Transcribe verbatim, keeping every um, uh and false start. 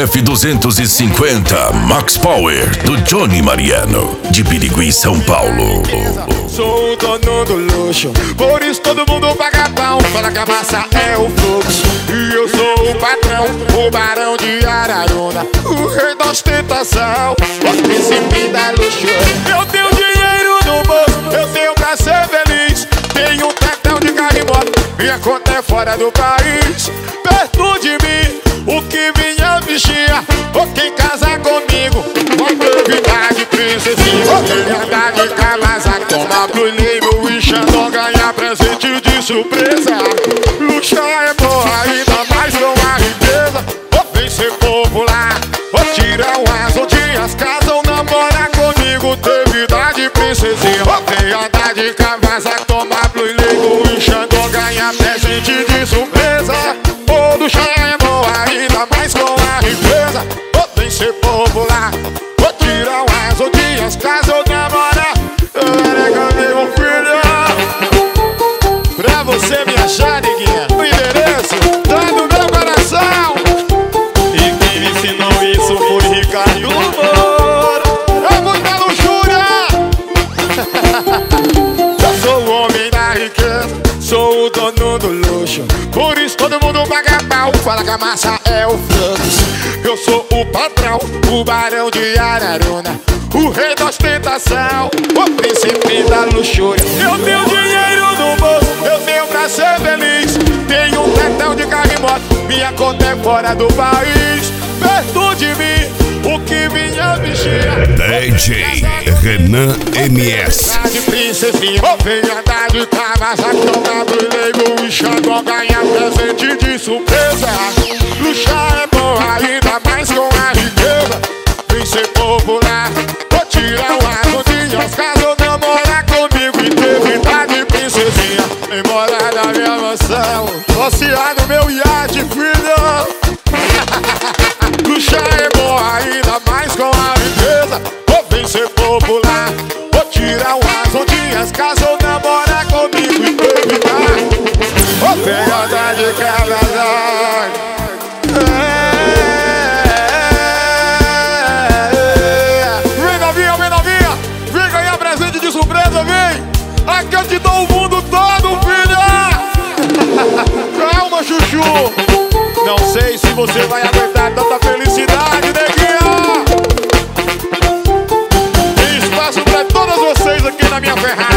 F duzentos e cinquenta Max Power do Johnny Mariano, de Birigui, São Paulo. Sou o dono do luxo, por isso todo mundo paga pau. Fala que a massa é o fluxo, e eu sou o patrão, o barão de Araruna, o rei da ostentação, o príncipe da luxúria. Eu tenho dinheiro no bolso, eu tenho pra ser feliz. Tenho um tetão de carro e moto, minha conta é fora do país. Perto de mim, o que vinha vestia, ou quem casar comigo vai ter vida de princesinha. Ou quem andar de Kawasaki, toma Blue Label e Xandão, ganhar presente de surpresa. Luxo é boa, ainda mais com a riqueza. Ou vem ser popular, ou tirar umas ondinhas, casa ou namora comigo, ter vida de princesinha. Ou vem andar de Kawasaki, toma Blue Label e Xandão, ganhar presente de surpresa. Ou luxo é boa, ainda mais com a riqueza. Ou vem ser popular, ou tirar umas ondinhas, casa ou namora. Era comigo, filho. Pra você me achar, neguinha, o endereço tá no meu coração. E quem me ensinou isso foi Ricardo Moura. É muita luxúria. Eu sou o homem da riqueza, sou o dono do luxo, por isso todo mundo paga pau. Fala que a massa é o fluxo. Eu sou o patrão, o barão de Araruna, o rei da ostentação, o príncipe da luxúria. Eu tenho dinheiro no bolso, eu tenho pra ser feliz. Tenho um tetão de carro e moto, minha conta é fora do país. Perto de mim, o que vinha vestir, D J Renan M S. de princesinha, ou vem andar de Kawasaki, tomar Blue Label e Xandão, ganhar presente de surpresa. Luxar é bom, ainda mais com a riqueza. Vem ser popular, vou tirar umas ondinhas, caso ou namorar comigo e ter vida de princesinha. Vem morar na minha mansão, passear no meu iate, filho. Luxar é bom, ainda mais com a riqueza. Ou vem ser popular, vou tirar umas ondinhas, caso ou namorar comigo e ter vida. Ou vem andar de Kawasaki. Vem novinha, vem novinha, vem ganhar presente de surpresa, vem. Aqui eu te dou o mundo todo, filha. Calma, chuchu, não sei se você vai aguentar tanta felicidade, neguinha. Tem espaço pra todas vocês aqui na minha Ferrari.